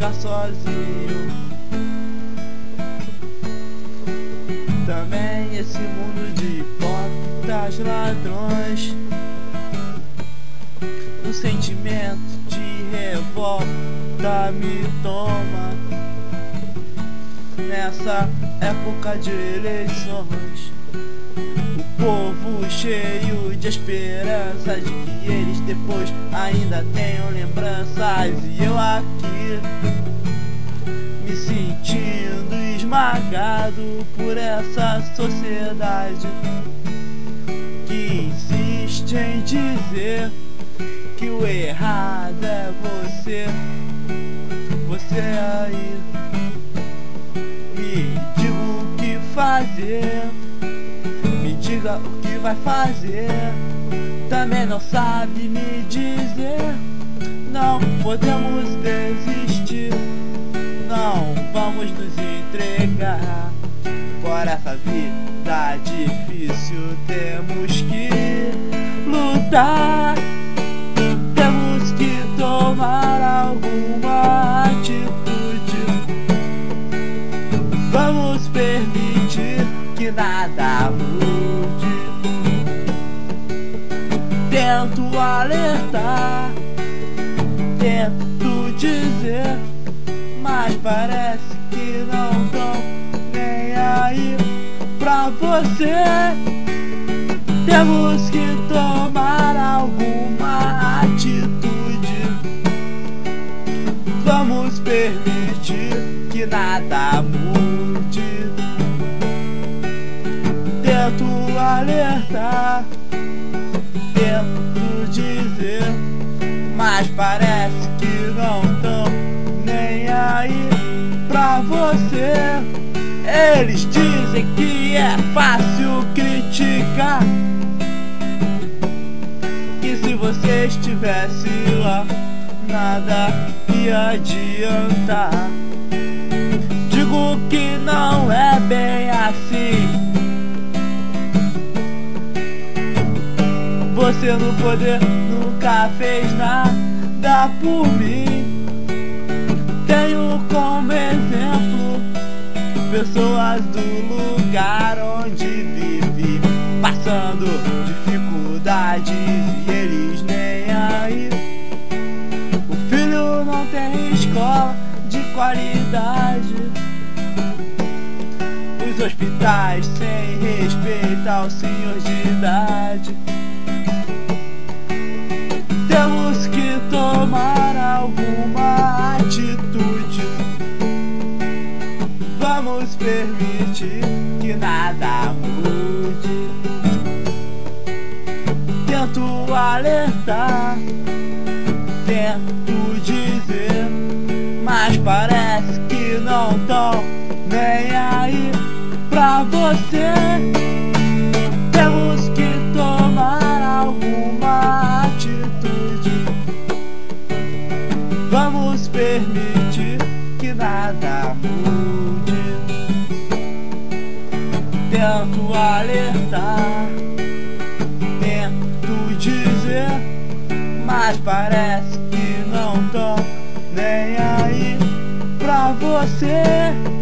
ficar sozinho. Também esse mundo de hipócritas, ladrões, um sentimento de revolta me toma nessa época de eleições. O povo cheio de esperança de que eles depois ainda tenham lembranças, e eu aqui me sentindo esmagado por essa sociedade que insiste em dizer que o errado é você. Você aí me diga o que fazer, me diga o que vai fazer. Também não sabe me dizer, não podemos desistir, não vamos nos entregar. Por essa vida difícil temos que lutar, temos que tomar alguma atitude. Vamos permitir que nada mude. Tento alertar, tento dizer, mas parece que não tão nem aí pra você. Temos que tomar alguma atitude. Vamos permitir que nada mude. Tento alertar, tento dizer, mas parece que não tão nem aí pra você. Eles dizem que é fácil criticar, que se você estivesse lá nada ia adiantar. Digo que não é bem assim. Você no poder nunca fez nada por mim. Tenho como exemplo pessoas do lugar onde vivi, passando dificuldades e eles nem aí. O filho não tem escola de qualidade, os hospitais sem respeito ao senhor de idade. Temos que tomar alguma atitude. Vamos permitir que nada mude. Tento alertar, tento dizer, mas parece que não tão nem aí pra você. Temos que tomar alguma atitude. Vamos permitir que nada mude. Tento alertar, tento dizer, mas parece que não tão nem aí pra você.